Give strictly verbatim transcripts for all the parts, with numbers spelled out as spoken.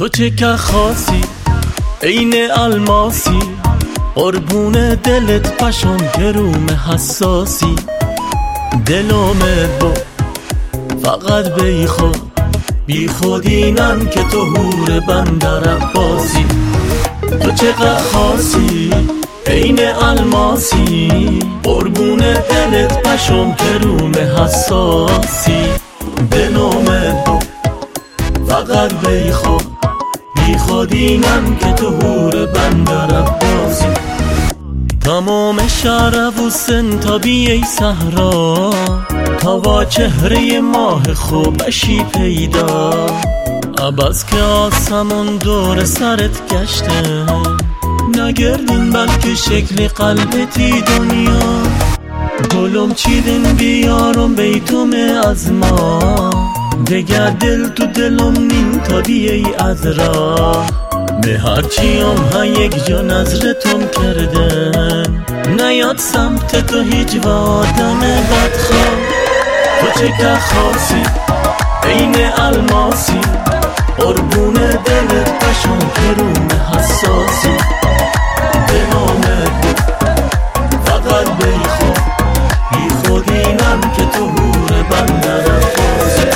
تو چه که خاصی عین الماسی، قربون دلت پشم گروم حساسی. دلومه با فقط بی خود بی خودینم که تو هور بندر عباسی. تو چقدر خاصی عین الماسی، قربون دلت پشم گروم حساسی. دلومه با فقط بی خود بی خودینم که تو هور بندر عباسی. تمام شهر و سنتابی ای صحرا، تا با چهره ماه خوبشی پیدا. عباس که آسمون دور سرت گشته، نگردین بلکه شکل قلبتی دنیا. گلم چیدین بیارم بیتوم از ما، دگر دل تو دلم نیم تا بیایی از راه. به هرچیم ها یک جا نظرتم کردن، نیاد سمت تو هیچ و آدم بدخواه. تو چه که خاصی عین الماسی، قربون دلت پشم گروم حساسی. دلومه فقط بی خود بی خودینم که تو هور بندر عباسی.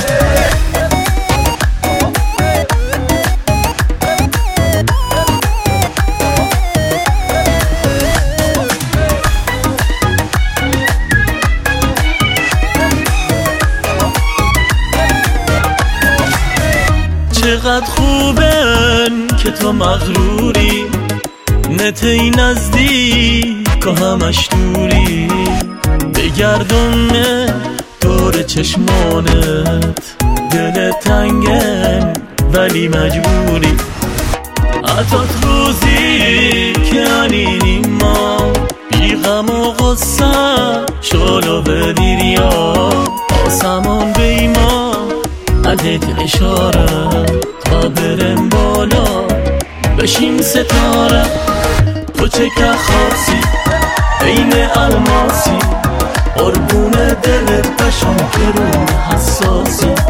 چقدر خوبن که تو مغروری، نتی نزدیک و همش دوری. بگردونه دور چشمانت، دل تنگن ولی مجبوری. حتی روزی که انینی ما، بی غم و غصه شلو به دیریا. آسمان بیما عدد اشاره، تا برم بالا بشیم ستاره. تو چه که خاصی عین الماسی، قربون دلت پشم گروم حساسی.